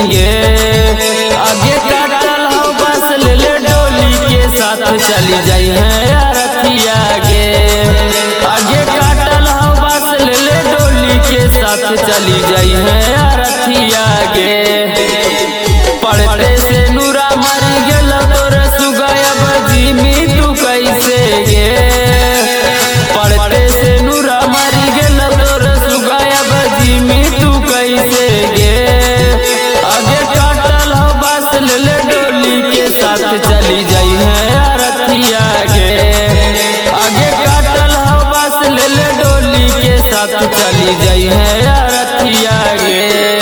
गे। आगे काटल हो बस ले ले डोली के साथ चली जाई है अरतिया गे। आगे काटल हो बस ले ले डोली के साथ चली जाई है अरतिया गे। पढ़ते से नूरा मर गेल तोर सुगाया बजी में तू कैसे गे। पढ़ते से नूरा मर गेल तोर सुगाया बजी में तू कैसे गे। आगे काटल हो बस ले ले डोली के साथ चली जाई है अरतिया गे। आगे काटल हो बस ले ले डोली के साथ चली जाई है अरतिया गे।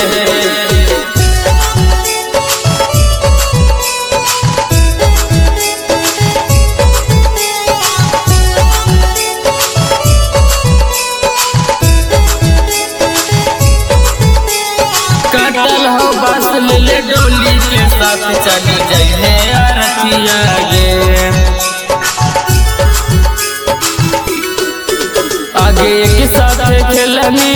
काटल हो बस ले ले डोली के साथ चली जाई है अरतिया गे। आगे एक साथ खेलनी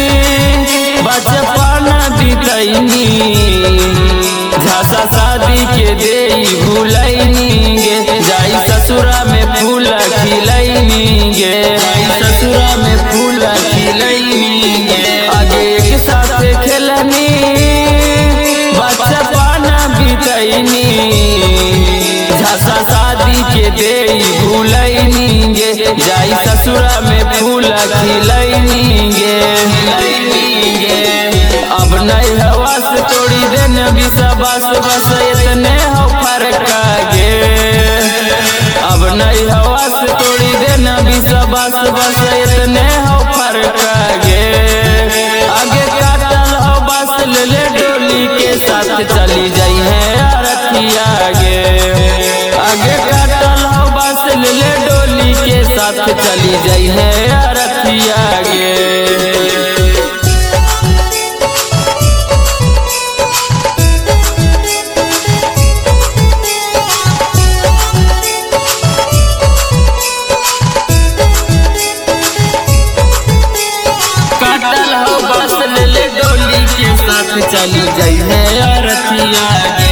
बचपन बीतैनी झांसा शादी के देई भूलैनी गे। जाई ससुरा में फूल खिलैनी गे। ससुरा में फूल खिलैनी गे। आगे एक साथ खेलनी बचपन बीतैनी झांसा शादी के देई भूलैनी गे। जाई ससुरा में फूल खिलैनी गे। अब नहीं हवा से तोड़ी देने विश्वास बस इतने हो फर्क गे। अब नहीं हवा से तोड़ी देने विश्वास बस इतने हो फर्क गे। आगे काटल हो बस ले ले डोली के साथ चली जाई है अरतिया गे। आगे काटल हो बस ले ले डोली के साथ चली जाई है अरतिया गे। काटल हो बस ले ले डोली के साथ चली जाई है अरतिया गे।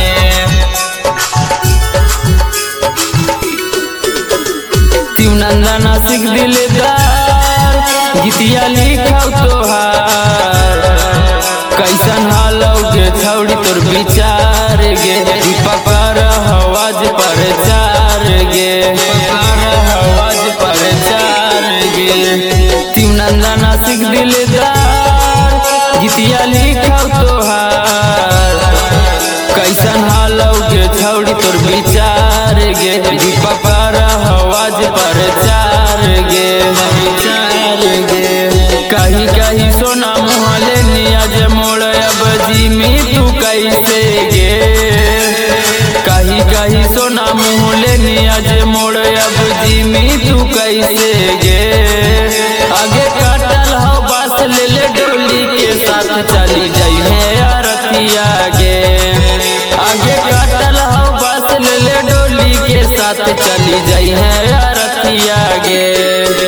शिवनंदन सिख दिलदार गीतिया लिखाऊ तोहार। कैसन हालौ गे छौड़ी तोर विचार गे। पकर हवाज पर चार गे। हवाज पर चार गे। शिवनंदन सिख दिलदार गीतिया लिखाऊ तोहार। कैसन हालौ गे छौड़ी तोर विचार गे। पकर हवाज पर चार गे। चार गे। कहीं कहीं सोना मुहले नियाज मोड़ अब जी में तू कैसे गे। कहीं कहीं सोना मुहले नियाज मोड़ अब जी में तू कैसे गे। आगे काटल हो बस ले ले डोली के साथ चली जाई है अरतिया गे। आगे काटल हो बस ले ले डोली के साथ चली जाई है अरतिया गे।